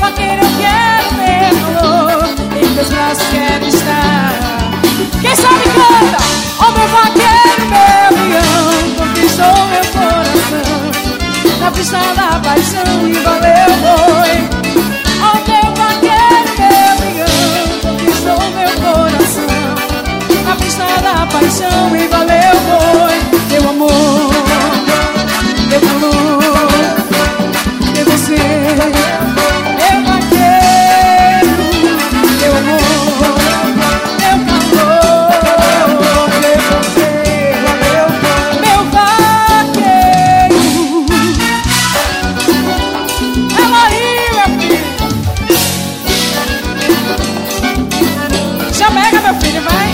vaqueiro, eu quero ter calor, em teus braços quero estar. Quem sabe canta. Oh, meu vaqueiro, meu leão, conquistou meu coração na pista da paixão e valeu, foi. Oh, meu vaqueiro, meu leão, conquistou meu coração na pista da paixão e valeu, foi. Meu amor, meu calor, e você, meu vaqueiro, meu amor, meu calor, e você, meu vaqueiro. Ela aí, meu filho. Já pega, meu filho, vai.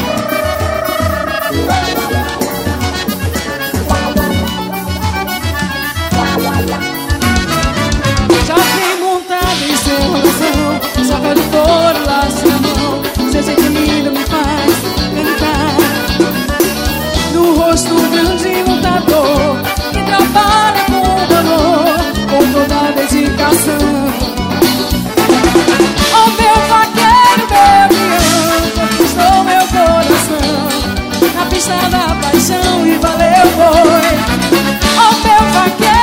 Já fui montado em seu coração, só quero pôr laço na mão. Seu jeito lindo me faz cantar. No rosto grande lutador, que trabalha com valor, com toda a dedicação. Oh, meu vaqueiro, meu leão, conquistou meu coração na pista da paixão e valeu, foi. Oh, meu vaqueiro.